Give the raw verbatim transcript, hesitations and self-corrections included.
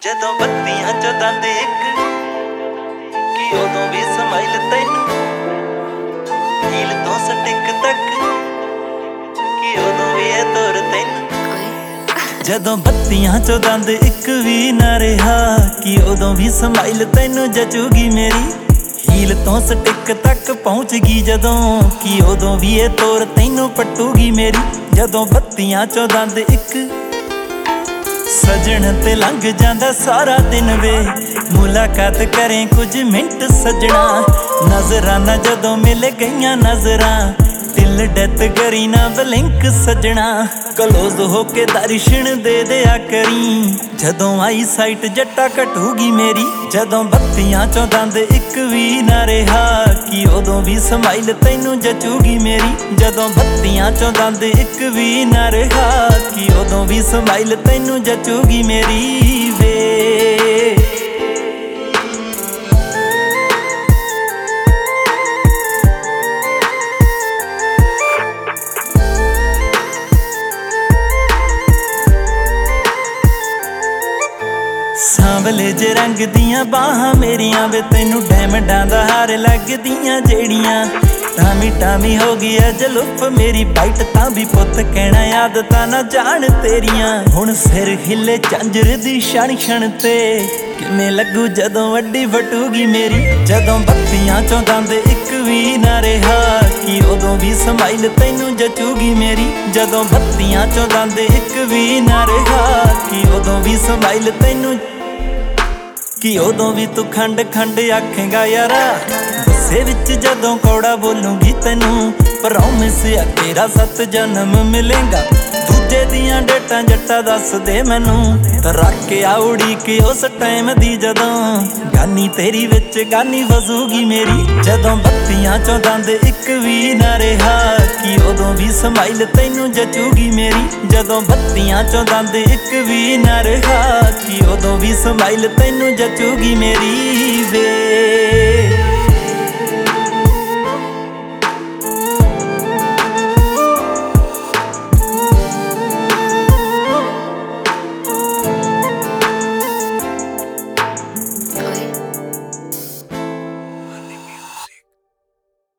ਜਦੋਂ ਬੱਤੀਆਂ ਚੋਂ ਦੰਦ ਇੱਕ ਕਿ ਉਦੋਂ ਵੀ ਸਮਾਈਲ ਤੈਨੂੰ ਹੀਲ ਤੋਂ ਸਟਿਕ ਤੱਕ ਕਿ ਉਦੋਂ ਵੀ ਇਹ ਤੁਰ ਤੈਨੂੰ ਜਦੋਂ ਬੱਤੀਆਂ ਚੋਂ ਦੰਦ ਇੱਕ ਵੀ ਨਾ ਰਿਹਾ ਕਿ ਉਦੋਂ ਵੀ ਸਮਾਈਲ ਤੈਨੂੰ ਜਚੂਗੀ ਮੇਰੀ ਹੀਲ ਤੋਂ ਸਟਿਕ ਤੱਕ ਪਹੁੰਚ ਗਈ ਜਦੋਂ ਕਿ ਉਦੋਂ ਵੀ ਇਹ ਤੁਰ ਤੈਨੂੰ ਪਟੂਗੀ ਮੇਰੀ ਜਦੋਂ ਬੱਤੀਆਂ ਚੋਂ ਦੰਦ ਇੱਕ ਸਜਣ ਤੇ ਲੰਘ ਜਾਂਦਾ ਸਾਰਾ ਦਿਨ ਵੇ ਮੁਲਾਕਾਤ ਕਰੇ ਕੁਝ ਮਿੰਟ ਸਜਣਾ ਨਜ਼ਰਾਂ ਨਾ ਜਦੋਂ ਮਿਲ ਗਈਆਂ ਨਜ਼ਰਾਂ ਦਿਲ ਡੈਥ ਕਰੀ ਨਾ ਬਲਿੰਕ ਸਜਣਾ ਕਲੋਜ਼ ਹੋ ਕੇ ਦਰਸ਼ਨ ਦੇ ਦਿਆ ਕਰੀ ਜਦੋਂ ਆਈ ਸਾਈਟ ਜੱਟਾ ਘਟੂਗੀ ਮੇਰੀ ਜਦੋਂ ਬੱਤੀਆਂ ਚੋਂ ਦੰਦ ਇੱਕ ਵੀ ਨਾ ਰਿਹਾ ਕਿ ਉਦੋਂ ਵੀ ਸਮਾਈਲ ਤੈਨੂੰ ਜਚੂਗੀ ਮੇਰੀ ਜਦੋਂ ਬੱਤੀਆਂ ਚੋਂ ਦੰਦ ਇੱਕ ਵੀ ਨਾ ਰਿਹਾ ਕਿ ਉਦੋਂ ਵੀ ਸਮਾਈਲ ਤੈਨੂੰ ਜਚੂਗੀ ਮੇਰੀ ਵੇ ਸਾਂਵਲੇ ਜੇ ਰੰਗ ਦੀਆਂ ਬਾਹਾਂ ਮੇਰੀਆਂ ਵੇ ਤੈਨੂੰ ਡਾਇਮੰਡਾਂ ਦਾ ਹਾਰ ਲੱਗਦੀਆਂ ਜਿਹੜੀਆਂ ਟਾਮੀ ਟਾਮੀ ਹੋ ਗਈ ਐ ਜਲੁਫ ਮੇਰੀ ਬਾਈਟ ਤਾਂ ਵੀ ਪੁੱਤ ਕਹਿਣਾ ਆਦਤਾਂ ਨਾ ਜਾਣ ਤੇਰੀਆਂ ਹੁਣ ਸਿਰ ਹਿੱਲੇ ਝਾਂਜਰ ਦੀ ਛਣ ਛਣ ਤੇ ਕਿਵੇਂ ਲੱਗੂ ਜਦੋਂ ਵੱਡੀ ਵਟੂਗੀ ਮੇਰੀ ਜਦੋਂ ਬੱਤੀਆਂ ਚੋਂ ਦੰਦ ਇੱਕ ਵੀ ਨਾ ਰਿਹਾ ਕਿ ਉਦੋਂ ਵੀ ਸਮਾਈਲ ਤੈਨੂੰ ਜਚੂਗੀ ਮੇਰੀ ਜਦੋਂ ਬੱਤੀਆਂ ਚੋਂ ਦੰਦ ਇੱਕ ਵੀ ਨਾ ਰਿਹਾ ਕਿ ਉਦੋਂ ਵੀ ਸਮਾਈਲ ਤੈਨੂੰ ਕਿ ਉਦੋਂ ਵੀ ਤੂੰ ਖੰਡ ਖੰਡ ਆਖੇਗਾ ਯਾਰਾ ਗੁੱਸੇ ਵਿੱਚ ਜਦੋਂ ਕੌੜਾ ਬੋਲੂਗੀ ਤੈਨੂੰ ਪ੍ਰੋਮਿਸ ਆ ਤੇਰਾ ਸੱਤ ਜਨਮ ਮਿਲੇਗਾ ਦੂਜੇ ਦੀਆਂ ਡੇਟਾਂ ਜੱਟਾ ਦੱਸ ਦੇ ਮੈਨੂੰ ਤਾਂ ਰੱਖ ਕੇ ਆਉੜੀ ਕਿ ਉਸ ਟਾਈਮ ਦੀ ਜਦੋਂ ਗਾਨੀ ਤੇਰੀ ਵਿੱਚ ਗਾਨੀ ਵਜੂਗੀ ਮੇਰੀ ਜਦੋਂ ਬੱਤੀਆਂ ਚੋਂ ਦੰਦ ਇੱਕ ਵੀ ਨਾ ਰਿਹਾ ਕਿ ਉਦੋਂ ਵੀ ਸਮਾਈਲ ਤੈਨੂੰ ਜਚੂਗੀ ਮੇਰੀ ਜਦੋਂ ਬੱਤੀਆਂ ਚੋਂ ਦੰਦ ਇੱਕ ਵੀ ਨਾ ਰਿਹਾ ਕਿ ਉਦੋਂ ਵੀ ਸਮਾਈਲ ਤੈਨੂੰ ਜਚੂਗੀ ਮੇਰੀ